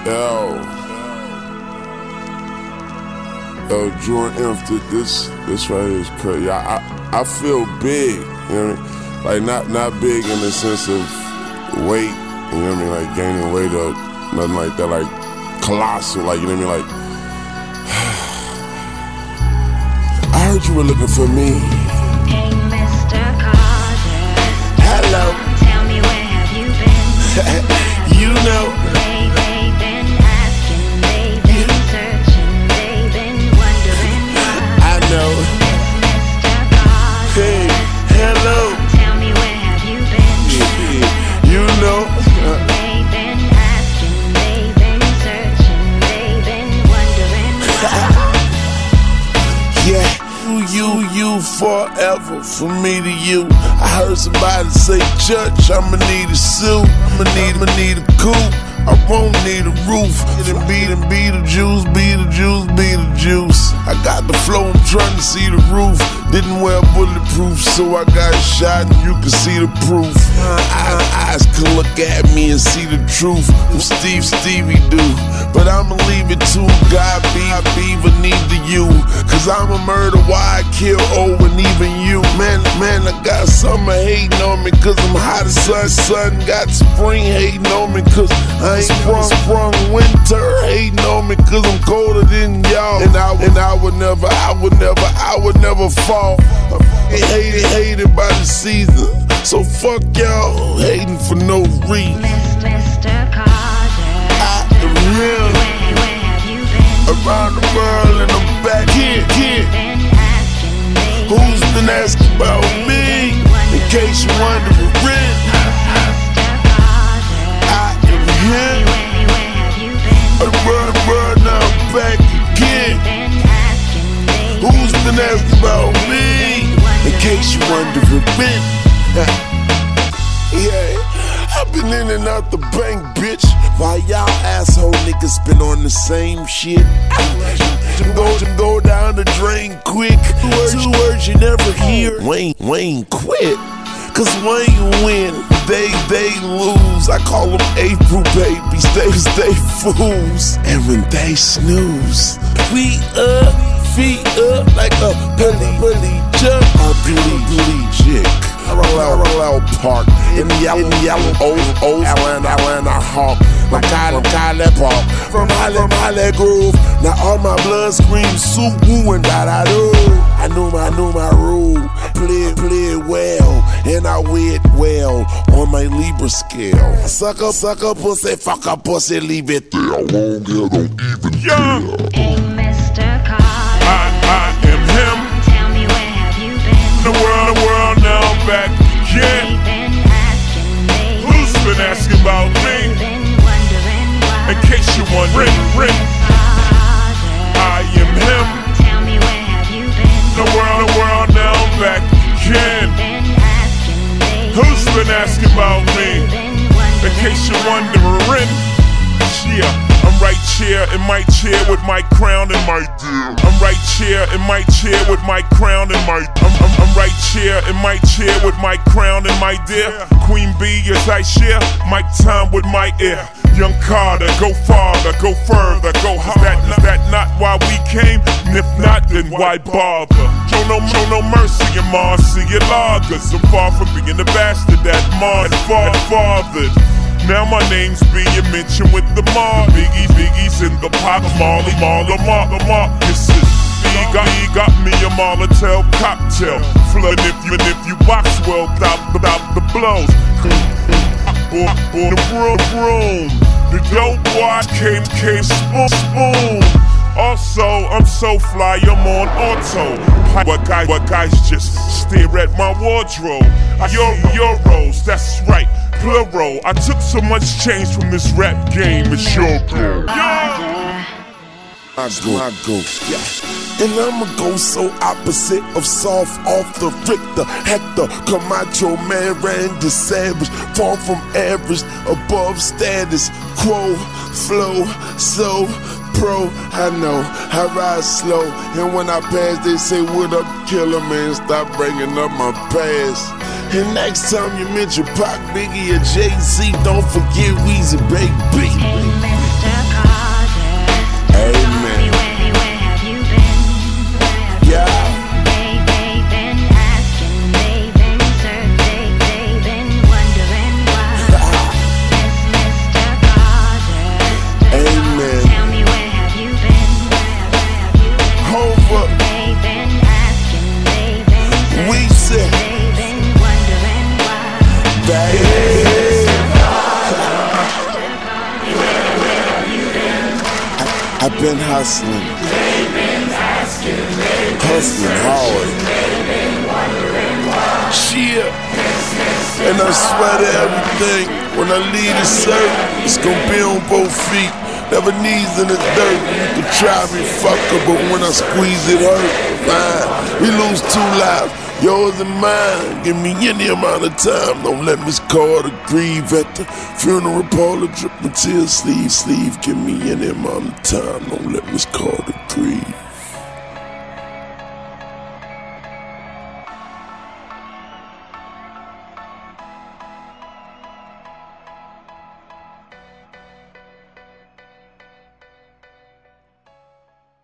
Yo, Jordan Empty, this right here is crazy. I feel big, you know what I mean? Like not big in the sense of weight, you know what I mean? Like gaining weight or nothing like that, like colossal, like, you know what I mean? Like, I heard you were looking for me. Hey, Mr. Carter. Hello. Tell me, where have you been? You know. They've been asking, they've been searching, they've been wondering why. I know. Mr. Carter. Hey, hello. Tell me, where have you been? You know. They've been asking, they've been searching, they've been wondering why. Yeah. You forever, from me to you. I heard somebody say, Church, I'ma need a suit, I'ma need a coupe, I won't need a roof. And be the juice, be the juice. I got the flow, I'm trying to see the roof. Didn't wear bulletproof, so I got shot and you can see the proof. Eyes can look at me and see the truth. I'm Stevie do, but I'ma leave it to God be beneath to you. Cause I'm a murder, why I kill and even you. Man, I got summer hating on me cause I'm hot as sun. Got spring hating on me cause I ain't sprung winter hating on me cause I'm colder than y'all. And I would never fall. Hated by the season. So fuck y'all hating for no reason. Mr. Carter. I am real. Where have you been? Around the world and I'm back here. Who's been asking about me? In case you wondering, I am here. Around the world now I'm back again. Who's been asking about me? In case you wondering, yeah, I've been in and out the bank, bitch. While y'all asshole niggas been on the same shit. Go down the drain quick. Two words you never hear. Wayne quit. Cause Wayne win, they lose. I call them April babies, they fools. And when they snooze, we up, feet up like a bully jump. A bully chick. I roll out park in the yellow old Atlanta Hawk. I'm Kyle Park from Holly Grove. Now all my blood screams Subu and da-da-do. I knew my rule. I played well, and I weighed well on my Libra scale. Sucker, pussy, fuck a pussy, leave it there. I won't get on even Hey, Mr. Carter. I am him. Tell me, where have you been? The world now I'm back again. They've been asking, Who's been asking about me? they've been wondering why. In case you wondering, I am him. Tell me, where have you been? The world now I'm back again. Who's been asking about me? In case you're wondering, yeah, I'm right here in my chair with my crown and my deer. I'm right here in my chair with my crown and my. I'm right here in my chair with my crown and my dear. Queen Bee as I share my time with my ear. Young Carter, go farther, go further, go harder. That not why we came? And if not, then why bother? Show no mercy in Marcy and Lagers. I'm far from being the bastard that Mars fathered. Now my name's being mentioned with the mob. Biggie's in the pot. Marley, This is he got me a Molotov cocktail. Flood if you box well, stop the blows. The room. The dope boy came spoon. Also, I'm so fly, I'm on auto. What guys just stare at my wardrobe. Euros, that's right, plural. I took so much change from this rap game, it's your go. I go, yeah. And I'ma go so opposite of soft off the Richter, Hector, Camacho, man, Randy Savage, far from average, above status quo, flow, so pro. I know, I ride slow, and when I pass, they say, what up, killer, man, stop bringing up my past. And next time you mention Pac, Biggie, or Jay-Z, don't forget Weezy, baby. Hey, Mr. Carter. been hustling. Hustling hard. Shit. And I swear to everything, when I leave this earth, it's gonna be on both feet. Never knees in the dirt. You can try me, fucker, but when I squeeze it hurt. Fine. We lose 2 lives, yours and mine. Give me any amount of time. Don't let Miss Carter grieve at the funeral parlor. Drip my tears, sleeve. Give me any amount of time. Don't let Miss Carter grieve.